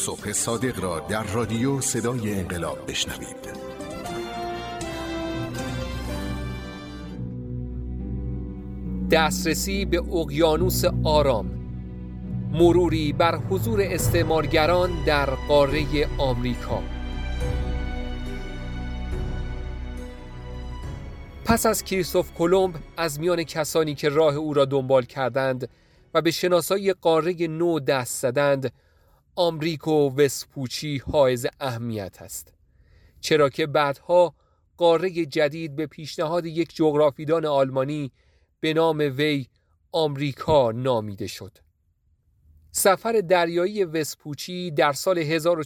صبح صادق را در رادیو صدای انقلاب بشنوید. دسترسی به اقیانوس آرام، مروری بر حضور استعمارگران در قاره آمریکا. پس از کریستوف کلمب از میان کسانی که راه او را دنبال کردند و به شناسایی قاره نو دست زدند، آمریکو وسپوچی حائز اهمیت است، چرا که بعدها قاره جدید به پیشنهاد یک جغرافیدان آلمانی به نام وی آمریکا نامیده شد. سفر دریایی وسپوچی در سال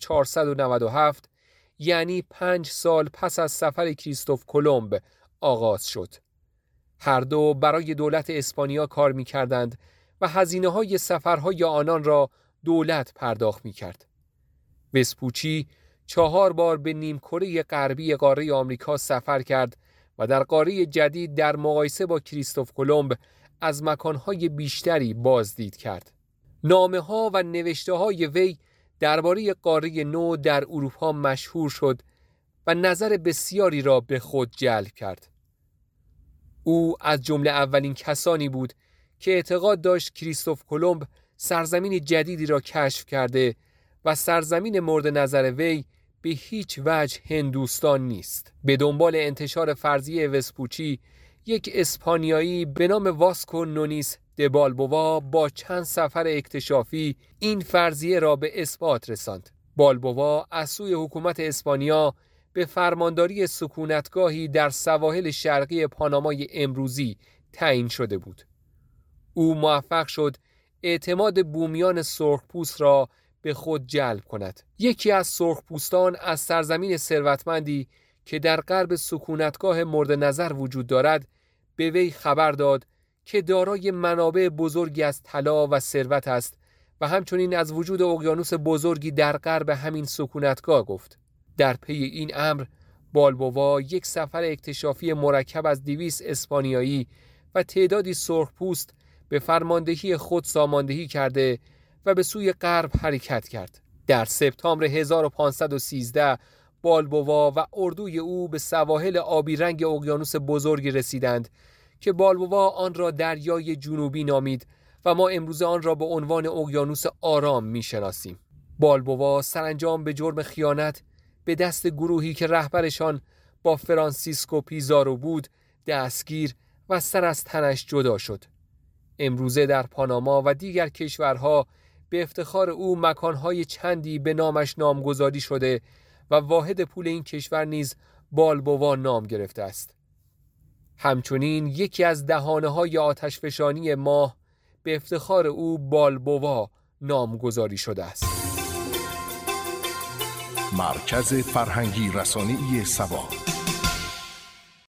1497 یعنی 5 سال پس از سفر کریستوف کلمب آغاز شد. هر دو برای دولت اسپانیا کار می کردند و هزینه‌های سفرهای آنان را دولت پرداخت می کرد. وسپوچی 4 بار به نیمکره غربی قاره آمریکا سفر کرد و در قاره جدید در مقایسه با کریستوف کلمب از مکانهای بیشتری بازدید کرد. نامه‌ها و نوشته‌های وی درباره قاره نو در اروپا مشهور شد و نظر بسیاری را به خود جلب کرد. او از جمله اولین کسانی بود که اعتقاد داشت کریستوف کلمب سرزمین جدیدی را کشف کرده و سرزمین مورد نظر وی به هیچ وجه هندوستان نیست. به دنبال انتشار فرضیه وسپوچی، یک اسپانیایی به نام واسکو نونیس د بالبوا با چند سفر اکتشافی این فرضیه را به اثبات رساند. بالبوا از سوی حکومت اسپانیا به فرمانداری سکونتگاهی در سواحل شرقی پانامای امروزی تعیین شده بود. او موفق شد اعتماد بومیان سرخپوست را به خود جلب کند. یکی از سرخپوستان از سرزمین ثروتمندی که در غرب سکونتگاه مورد نظر وجود دارد به وی خبر داد که دارای منابع بزرگی از طلا و ثروت است و همچنین از وجود اقیانوس بزرگی در غرب همین سکونتگاه گفت. در پی این امر بالبوا یک سفر اکتشافی مرکب از 200 اسپانیایی و تعدادی سرخپوست به فرماندهی خود ساماندهی کرده و به سوی غرب حرکت کرد. در سپتامبر 1513 بالبوا و اردوی او به سواحل آبی رنگ اقیانوس بزرگی رسیدند که بالبوا آن را دریای جنوبی نامید و ما امروز آن را به عنوان اقیانوس آرام می‌شناسیم. بالبوا سرانجام به جرم خیانت به دست گروهی که رهبرشان با فرانسیسکو پیزارو بود دستگیر و سر از تنش جدا شد. امروزه در پاناما و دیگر کشورها به افتخار او مکانهای چندی به نامش نامگذاری شده و واحد پول این کشور نیز بالبوا نام گرفته است. همچنین یکی از دهانه‌های آتشفشانی ماه به افتخار او بالبوا نامگذاری شده است. مرکز فرهنگی رسانه‌ای سبا.